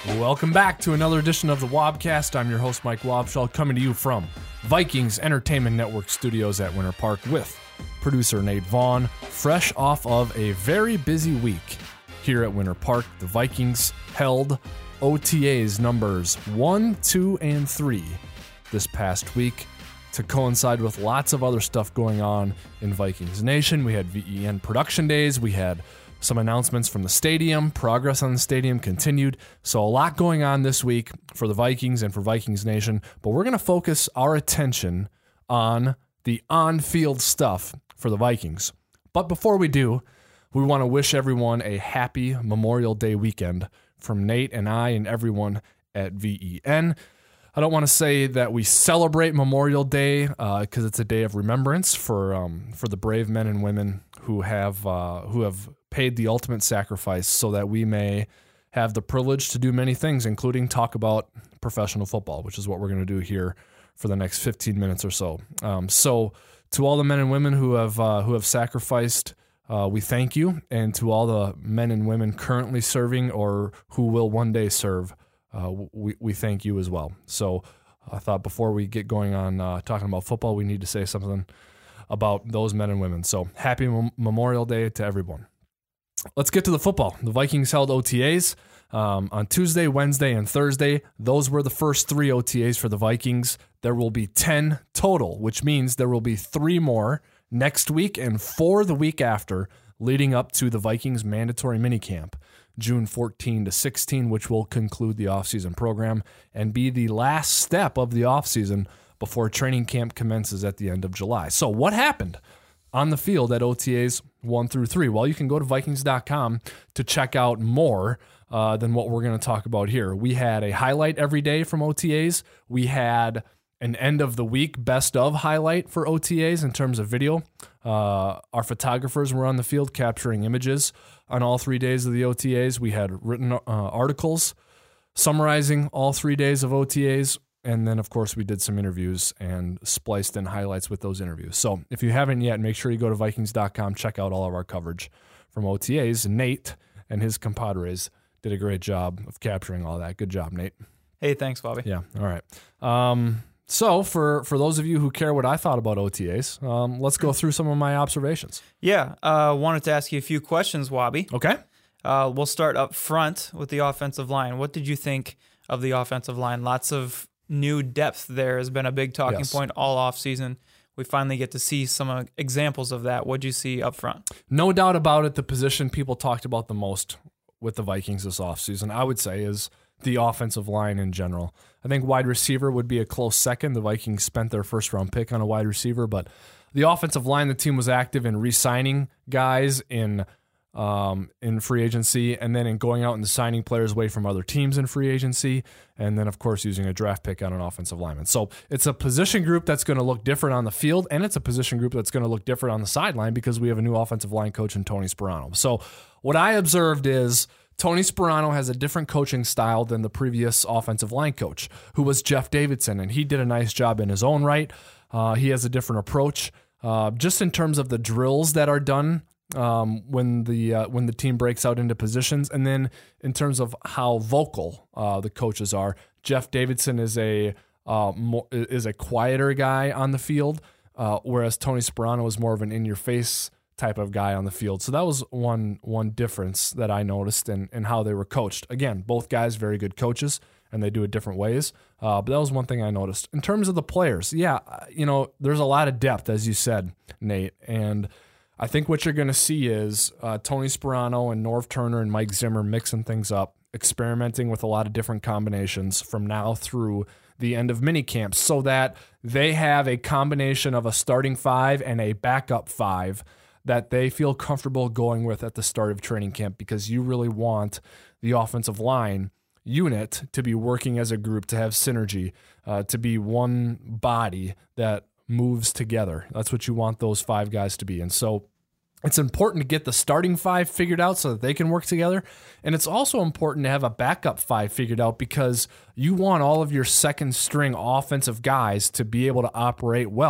Welcome back to another edition of the Wobcast. I'm your host, Mike Wobschall, coming to you from Vikings Entertainment Network studios at Winter Park with producer Nate Vaughn, fresh off of a very busy week here at Winter Park. The Vikings held OTAs numbers 1, 2, and 3 this past week to coincide with lots of other stuff going on in Vikings Nation. We had VEN production days. We had some announcements from the stadium. Progress on the stadium continued. So a lot going on this week for the Vikings and for Vikings Nation. But we're going to focus our attention on the on-field stuff for the Vikings. But before we do, we want to wish everyone a happy Memorial Day weekend from Nate and I and everyone at VEN. I don't want to say that we celebrate Memorial Day because it's a day of remembrance for the brave men and women who have paid the ultimate sacrifice so that we may have the privilege to do many things, including talk about professional football, which is what we're going to do here for the next 15 minutes or so. So to all the men and women who have sacrificed, we thank you. And to all the men and women currently serving or who will one day serve, we thank you as well. So I thought before we get going on talking about football, we need to say something about those men and women. So happy Memorial Day to everyone. Let's get to the football. The Vikings held OTAs on Tuesday, Wednesday, and Thursday. Those were the first 3 OTAs for the Vikings. There will be 10 total, which means there will be 3 more next week and 4 the week after, leading up to the Vikings mandatory minicamp, June 14 to 16, which will conclude the offseason program and be the last step of the offseason before training camp commences at the end of July. So what happened on the field at OTAs 1 through 3? Well, you can go to Vikings.com to check out more than what we're going to talk about here. We had a highlight every day from OTAs. We had an end of the week best of highlight for OTAs in terms of video. Our photographers were on the field capturing images on all 3 days of the OTAs. We had written articles summarizing all 3 days of OTAs. And then, of course, we did some interviews and spliced in highlights with those interviews. So if you haven't yet, make sure you go to Vikings.com, check out all of our coverage from OTAs. Nate and his compadres did a great job of capturing all that. Good job, Nate. Hey, thanks, Bobby. Yeah, all right. So for those of you who care what I thought about OTAs, let's go through some of my observations. Yeah, wanted to ask you a few questions, Wobby. Okay. We'll start up front with the offensive line. What did you think of the offensive line? Lots of new depth there has been a big talking point all offseason. We finally get to see some examples of that. What did you see up front? No doubt about it, the position people talked about the most with the Vikings this offseason, I would say, is the offensive line in general. I think wide receiver would be a close second. The Vikings spent their first-round pick on a wide receiver, but the offensive line, the team was active in re-signing guys in free agency, and then in going out and signing players away from other teams in free agency, and then, of course, using a draft pick on an offensive lineman. So it's a position group that's going to look different on the field, and it's a position group that's going to look different on the sideline because we have a new offensive line coach in Tony Sperano. So what I observed is Tony Sperano has a different coaching style than the previous offensive line coach, who was Jeff Davidson, and he did a nice job in his own right. He has a different approach, just in terms of the drills that are done when the team breaks out into positions, and then in terms of how vocal the coaches are. Jeff Davidson is a quieter guy on the field, whereas Tony Sperano is more of an in-your-face type of guy on the field. So that was one difference that I noticed in how they were coached. Again, both guys very good coaches, and they do it different ways. But that was one thing I noticed. In terms of the players, there's a lot of depth, as you said, Nate, and I think what you're going to see is Tony Sperano and Norv Turner and Mike Zimmer mixing things up, experimenting with a lot of different combinations from now through the end of minicamp so that they have a combination of a starting 5 and a backup 5 that they feel comfortable going with at the start of training camp, because you really want the offensive line unit to be working as a group, to have synergy, to be one body that moves together. That's what you want those 5 guys to be. And so it's important to get the starting 5 figured out so that they can work together. And it's also important to have a backup 5 figured out, because you want all of your second string offensive guys to be able to operate well.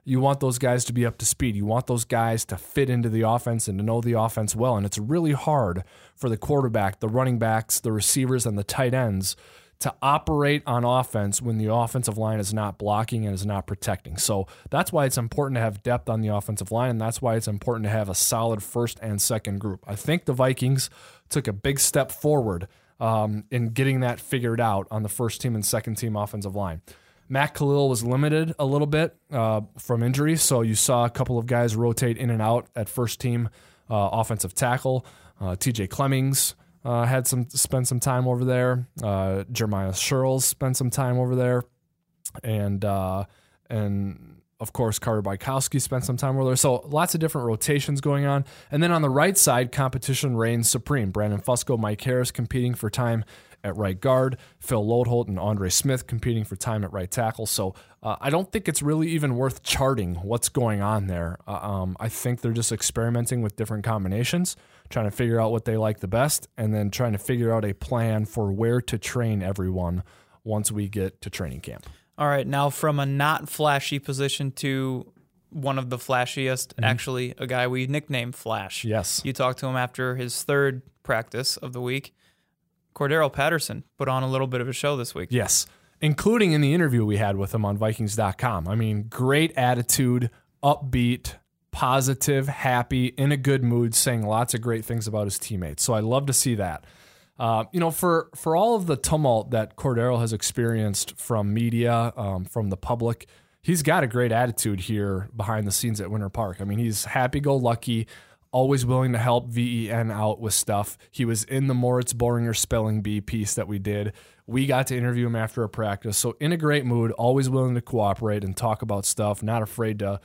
You want those guys to be up to speed. You want those guys to fit into the offense and to know the offense well. And it's really hard for the quarterback, the running backs, the receivers, and the tight ends to operate on offense when the offensive line is not blocking and is not protecting. So that's why it's important to have depth on the offensive line, and that's why it's important to have a solid first and second group. I think the Vikings took a big step forward in getting that figured out on the first team and second team offensive line. Matt Khalil was limited a little bit from injury, so you saw a couple of guys rotate in and out at first team offensive tackle. TJ Clemmings spent some time over there. Jeremiah Sherles spent some time over there, and of course Carter Bykowski spent some time over there. So lots of different rotations going on. And then on the right side, competition reigns supreme. Brandon Fusco, Mike Harris competing for time at right guard, Phil Lodeholt and Andre Smith competing for time at right tackle. So I don't think it's really even worth charting what's going on there. I think they're just experimenting with different combinations, trying to figure out what they like the best, and then trying to figure out a plan for where to train everyone once we get to training camp. All right, now from a not flashy position to one of the flashiest, actually a guy we nicknamed Flash. Yes. You talked to him after his third practice of the week. Cordero Patterson put on a little bit of a show this week. Yes, including in the interview we had with him on Vikings.com. I mean, great attitude, upbeat, positive, happy, in a good mood, saying lots of great things about his teammates. So I love to see that. For all of the tumult that Cordero has experienced from media, from the public, he's got a great attitude here behind the scenes at Winter Park. I mean, he's happy-go-lucky, always willing to help VEN out with stuff. He was in the Moritz Boringer Spelling Bee piece that we did. We got to interview him after a practice. So in a great mood, always willing to cooperate and talk about stuff, not afraid to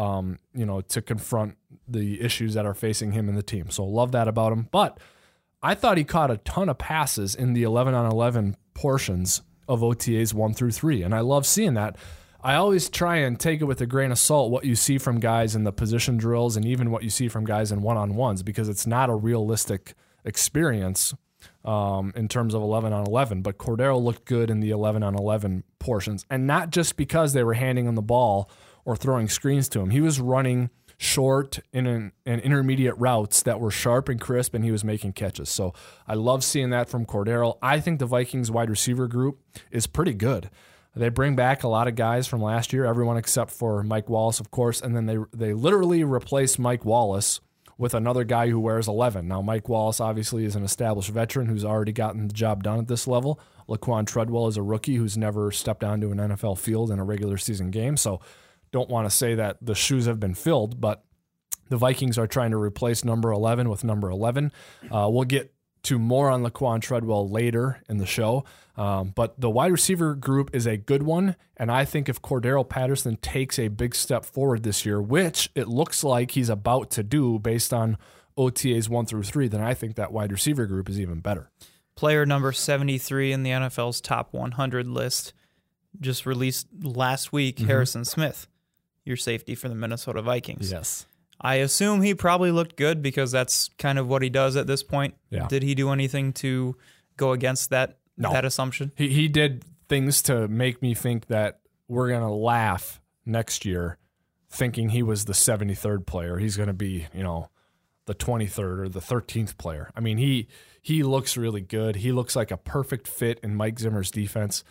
to confront the issues that are facing him and the team. So love that about him. But I thought he caught a ton of passes in the 11-on-11 portions of OTAs 1 through 3, and I love seeing that. I always try and take it with a grain of salt what you see from guys in the position drills and even what you see from guys in one-on-ones, because it's not a realistic experience in terms of 11-on-11. But Cordero looked good in the 11-on-11 portions, and not just because they were handing him the ball or throwing screens to him. He was running short and intermediate routes that were sharp and crisp, and he was making catches. So I love seeing that from Cordero. I think the Vikings wide receiver group is pretty good. They bring back a lot of guys from last year, everyone except for Mike Wallace, of course, and then they literally replace Mike Wallace with another guy who wears 11. Now, Mike Wallace obviously is an established veteran who's already gotten the job done at this level. Laquan Treadwell is a rookie who's never stepped onto an NFL field in a regular season game, so don't want to say that the shoes have been filled, but the Vikings are trying to replace number 11 with number 11. We'll get to more on Laquan Treadwell later in the show, but the wide receiver group is a good one, and I think if Cordero Patterson takes a big step forward this year, which it looks like he's about to do based on OTAs 1 through 3, then I think that wide receiver group is even better. Player number 73 in the NFL's top 100 list, just released last week, Harrison Smith, your safety for the Minnesota Vikings. Yes. I assume he probably looked good because that's kind of what he does at this point. Yeah. Did he do anything to go against that assumption? He did things to make me think that we're going to laugh next year thinking he was the 73rd player. He's going to be, the 23rd or the 13th player. I mean, he looks really good. He looks like a perfect fit in Mike Zimmer's defense.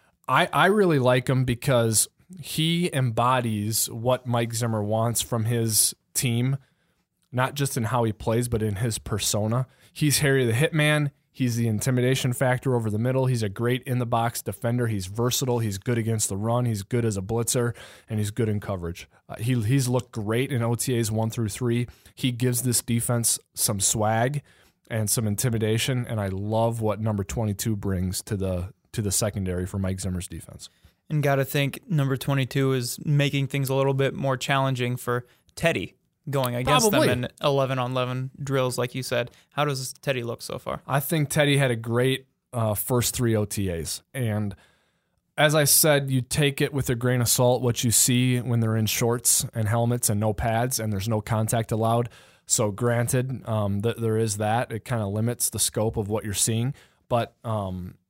I really like him because he embodies what Mike Zimmer wants from his team, not just in how he plays, but in his persona. He's Harry the Hitman. He's the intimidation factor over the middle. He's a great in-the-box defender. He's versatile. He's good against the run. He's good as a blitzer, and he's good in coverage. He's looked great in OTAs 1 through 3. He gives this defense some swag and some intimidation, and I love what number 22 brings to the secondary for Mike Zimmer's defense. And got to think number 22 is making things a little bit more challenging for Teddy going against them in 11-on-11 drills, like you said. How does Teddy look so far? I think Teddy had a great first 3 OTAs. And as I said, you take it with a grain of salt what you see when they're in shorts and helmets and no pads and there's no contact allowed. So granted, there is that. It kind of limits the scope of what you're seeing. But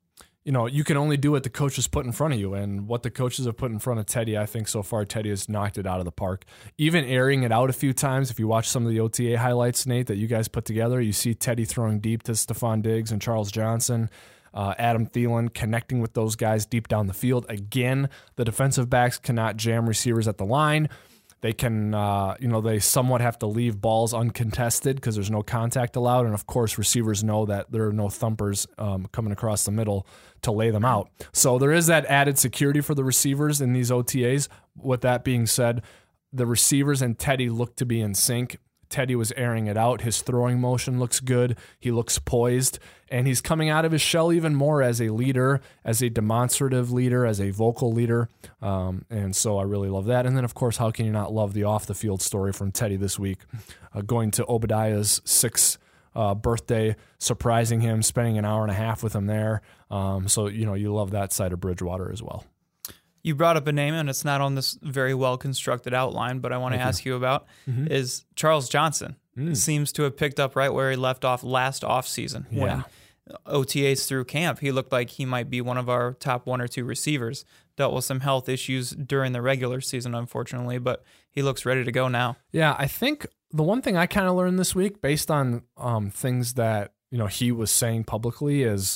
you can only do what the coaches put in front of you. And what the coaches have put in front of Teddy, I think so far, Teddy has knocked it out of the park. Even airing it out a few times. If you watch some of the OTA highlights, Nate, that you guys put together, you see Teddy throwing deep to Stephon Diggs and Charles Johnson, Adam Thielen connecting with those guys deep down the field. Again, the defensive backs cannot jam receivers at the line. They can, they somewhat have to leave balls uncontested because there's no contact allowed. And, of course, receivers know that there are no thumpers coming across the middle to lay them out. So there is that added security for the receivers in these OTAs. With that being said, the receivers and Teddy look to be in sync. Teddy was airing it out. His throwing motion looks good. He looks poised, and he's coming out of his shell even more as a leader, as a demonstrative leader, as a vocal leader. And so I really love that. And then, of course, how can you not love the off-the-field story from Teddy this week? Going to Obadiah's 6th birthday, surprising him, spending an hour and a half with him there. So, you love that side of Bridgewater as well. You brought up a name, and it's not on this very well-constructed outline, but I want to ask you about, is Charles Johnson. Seems to have picked up right where he left off last offseason. Yeah. When OTAs through camp, he looked like he might be one of our top 1 or 2 receivers. Dealt with some health issues during the regular season, unfortunately, but he looks ready to go now. Yeah, I think the one thing I kind of learned this week, based on things that he was saying publicly, is,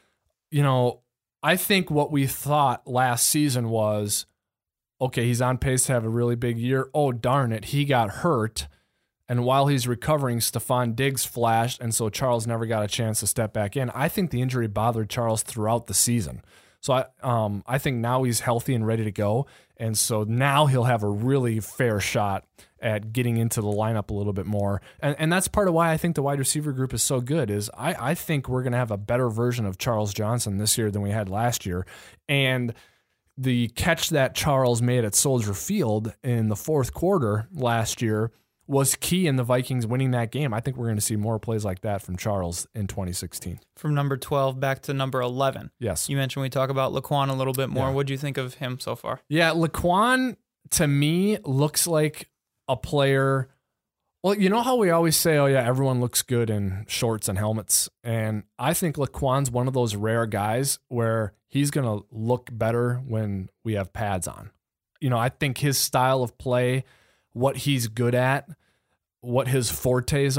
I think what we thought last season was, okay, he's on pace to have a really big year. Oh, darn it, he got hurt. And while he's recovering, Stephon Diggs flashed, and so Charles never got a chance to step back in. I think the injury bothered Charles throughout the season. So I think now he's healthy and ready to go. And so now he'll have a really fair shot at getting into the lineup a little bit more. And that's part of why I think the wide receiver group is so good, is I think we're going to have a better version of Charles Johnson this year than we had last year. And the catch that Charles made at Soldier Field in the fourth quarter last year was key in the Vikings winning that game. I think we're going to see more plays like that from Charles in 2016. From number 12 back to number 11. Yes. You mentioned we talk about Laquan a little bit more. Yeah. What do you think of him so far? Yeah, Laquan, to me, looks like a player. Well, you know how we always say, oh, yeah, everyone looks good in shorts and helmets. And I think Laquan's one of those rare guys where he's going to look better when we have pads on. I think his style of play, what he's good at, what his fortes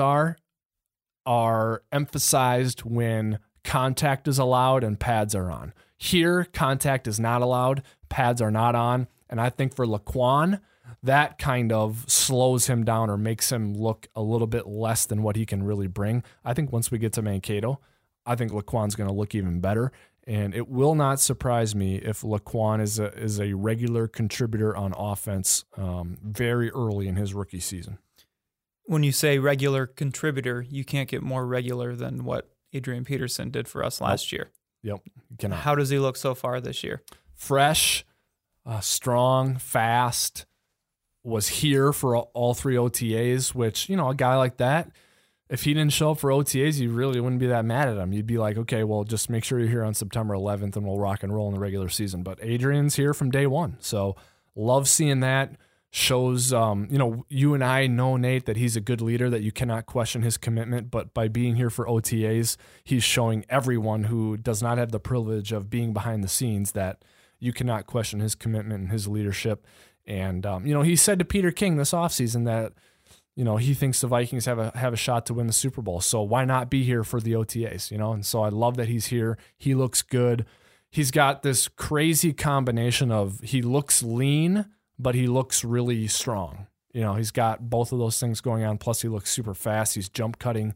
are emphasized when contact is allowed and pads are on. Here, contact is not allowed, pads are not on, and I think for Laquan, that kind of slows him down or makes him look a little bit less than what he can really bring. I think once we get to Mankato, I think Laquan's going to look even better. And it will not surprise me if Laquan is a regular contributor on offense very early in his rookie season. When you say regular contributor, you can't get more regular than what Adrian Peterson did for us last year. Yep. You cannot. How does he look so far this year? Fresh, strong, fast, was here for all 3 OTAs, which, a guy like that, if he didn't show up for OTAs, you really wouldn't be that mad at him. You'd be like, okay, well, just make sure you're here on September 11th and we'll rock and roll in the regular season. But Adrian's here from day one. So love seeing that. Shows, you and I know, Nate, that he's a good leader, that you cannot question his commitment. But by being here for OTAs, he's showing everyone who does not have the privilege of being behind the scenes that you cannot question his commitment and his leadership. And, he said to Peter King this offseason that, he thinks the Vikings have a shot to win the Super Bowl. So why not be here for the OTAs, And so I love that he's here. He looks good. He's got this crazy combination of he looks lean, but he looks really strong. He's got both of those things going on. Plus, he looks super fast. He's jump cutting.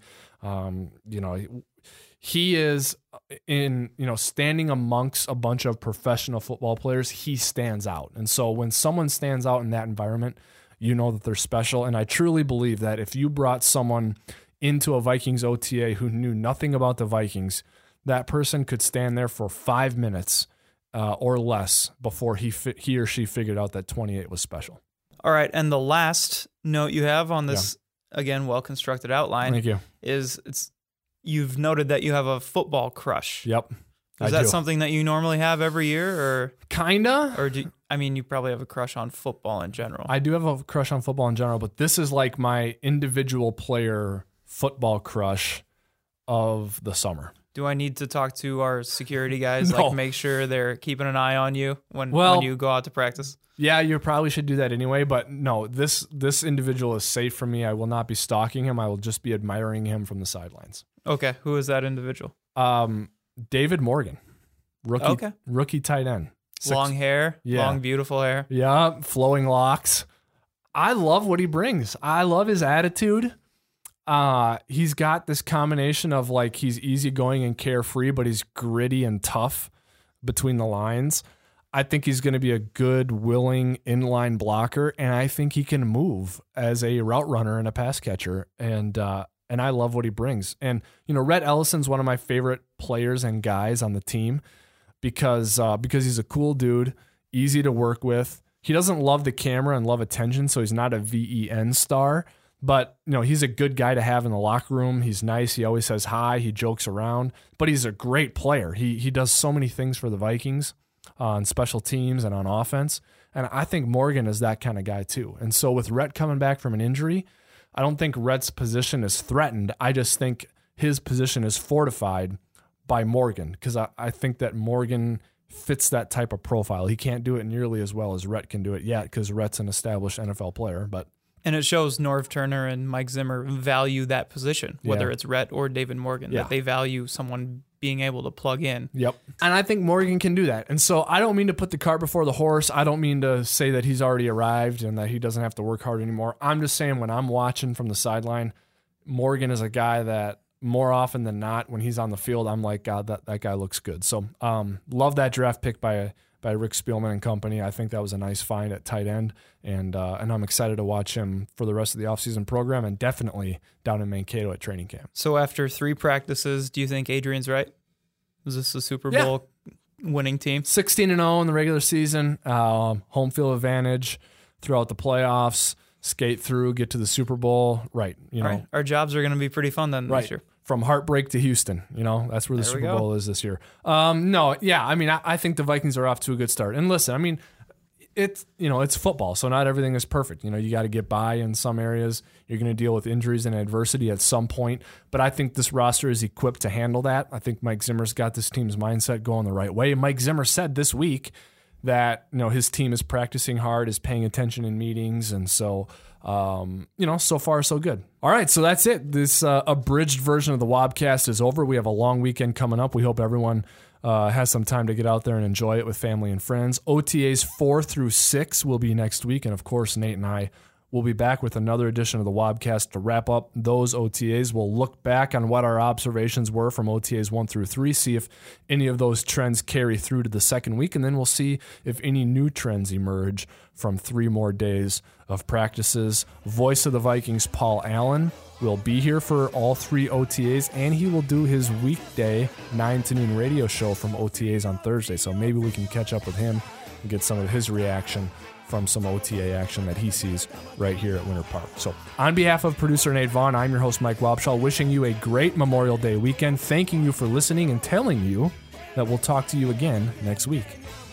He is standing amongst a bunch of professional football players. He stands out. And so when someone stands out in that environment, you know that they're special. And I truly believe that if you brought someone into a Vikings OTA who knew nothing about the Vikings, that person could stand there for 5 minutes or less before he or she figured out that 28 was special. All right, and the last note you have on this, again, well-constructed outline, Thank you. is you've noted that you have a football crush. Yep. Is that something that you normally have every year, or kinda? Or you probably have a crush on football in general. I do have a crush on football in general, but this is like my individual player football crush of the summer. Do I need to talk to our security guys? No. Like, make sure they're keeping an eye on you when you go out to practice? Yeah, you probably should do that anyway. But no, this individual is safe from me. I will not be stalking him. I will just be admiring him from the sidelines. Okay, who is that individual? David Morgan, rookie tight end. Long hair, long beautiful hair. Yeah, flowing locks. I love what he brings. I love his attitude. He's got this combination of like he's easygoing and carefree, but he's gritty and tough between the lines. I think he's going to be a good, willing inline blocker, and I think he can move as a route runner and a pass catcher. And I love what he brings. And Rhett Ellison's one of my favorite players and guys on the team because he's a cool dude, easy to work with. He doesn't love the camera and love attention, so he's not a VEN star. But, he's a good guy to have in the locker room. He's nice. He always says hi. He jokes around. But he's a great player. He does so many things for the Vikings on special teams and on offense. And I think Morgan is that kind of guy too. And so with Rhett coming back from an injury, I don't think Rhett's position is threatened. I just think his position is fortified by Morgan because I think that Morgan fits that type of profile. He can't do it nearly as well as Rhett can do it yet because Rhett's an established NFL player. And it shows Norv Turner and Mike Zimmer value that position, whether it's Rhett or David Morgan, that they value someone being able to plug in. Yep. And I think Morgan can do that. And so I don't mean to put the cart before the horse. I don't mean to say that he's already arrived and that he doesn't have to work hard anymore. I'm just saying when I'm watching from the sideline, Morgan is a guy that more often than not, when he's on the field, I'm like, God, that guy looks good. So love that draft pick by Rick Spielman and company. I think that was a nice find at tight end, and I'm excited to watch him for the rest of the offseason program and definitely down in Mankato at training camp. So after 3 practices, do you think Adrian's right? Is this a Super Bowl winning team? 16-0 in the regular season, home field advantage throughout the playoffs, skate through, get to the Super Bowl. Right. Right. Our jobs are going to be pretty fun then this year. From heartbreak to Houston, that's where the Super Bowl is this year. I think the Vikings are off to a good start. And listen, it's football, so not everything is perfect. You got to get by in some areas. You're going to deal with injuries and adversity at some point. But I think this roster is equipped to handle that. I think Mike Zimmer's got this team's mindset going the right way. Mike Zimmer said this week that his team is practicing hard, is paying attention in meetings, and so so far so good. All right, so that's it. This abridged version of the Wobcast is over. We have a long weekend coming up. We hope everyone has some time to get out there and enjoy it with family and friends. OTAs 4 through 6 will be next week, and of course, Nate and I will be back with another edition of the Wobcast to wrap up those OTAs. We'll look back on what our observations were from OTAs 1 through 3, see if any of those trends carry through to the second week, and then we'll see if any new trends emerge from 3 more days of practices. Voice of the Vikings, Paul Allen, will be here for all 3 OTAs, and he will do his weekday 9 to noon radio show from OTAs on Thursday, so maybe we can catch up with him and get some of his reaction from some OTA action that he sees right here at Winter Park. So on behalf of producer Nate Vaughn, I'm your host, Mike Wobschall, wishing you a great Memorial Day weekend, thanking you for listening and telling you that we'll talk to you again next week.